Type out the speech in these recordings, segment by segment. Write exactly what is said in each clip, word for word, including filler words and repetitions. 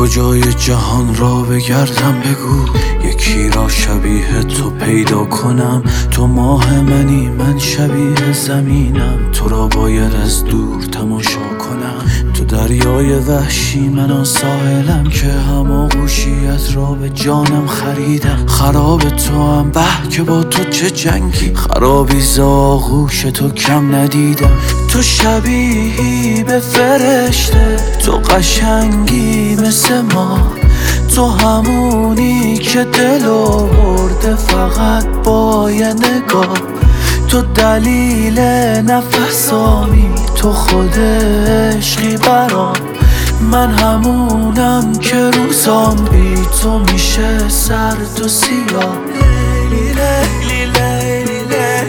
کجای جهان را بگردم بگو، یکی را شبیه تو پیدا کنم. تو ماه منی من شبیه زمینم، تو را باید از دور تماشا کنم. تو دریای وحشی من آن ساحلم که هماغوشیت را به جانم خریدم. خراب تو هم به که با تو چه جنگی، خرابی ز آغوش تو کم ندیدم. تو شبیهی به فرشته، تو قشنگی مثل ما، تو همونی که دلو برده فقط با یه نگاه. تو دلیل نفسامی، تو خود عشقی برام. من همونم که روزام بی تو میشه سرد و سیاه. لیلی لیلی لیلی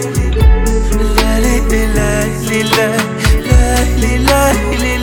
لیلی لیلی لیلی لیلی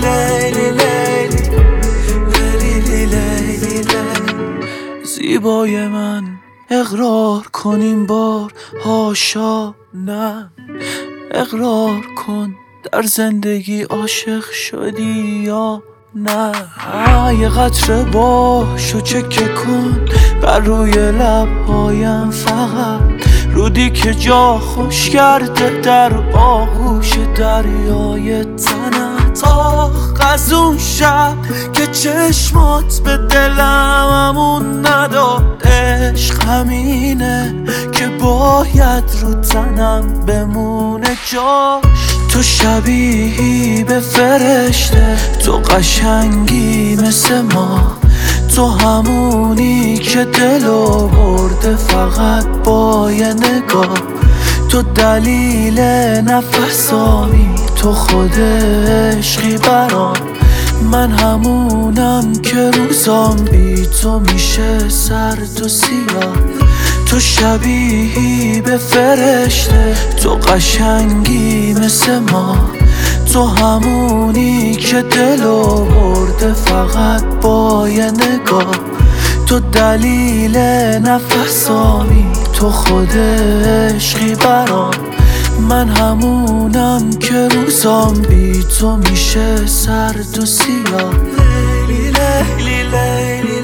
لیلی لیلی. زیبای من اقرار کنیم بار، هاشا نه. اقرار کن در زندگی عاشق شدی یا نه. یه قطره باش و چکه کن بر روی لبهایم، فقط رودی که جا خوش کرده در آغوش دریای تنت. آخ از اون شب که چشمات به دلم امون نداد. عشق همینه که باید رو تنم بمونه جاش. تو شبیهی به فرشته، تو قشنگی مثل ما، تو همونی که دلو برده فقط با یه نگاه. تو دلیل نفسامی، تو خود عشقی برام. من همونم که روزام بی تو میشه سرد و سیاه. تو شبیهی به فرشته، تو قشنگی مثل ما، تو همونی که دلو برده فقط با یه نگاه. تو دلیل نفسامی، تو خود عشقی برام. من همونم که روزام بی تو میشه سرد و سیاه. لیلی لیلی لیلی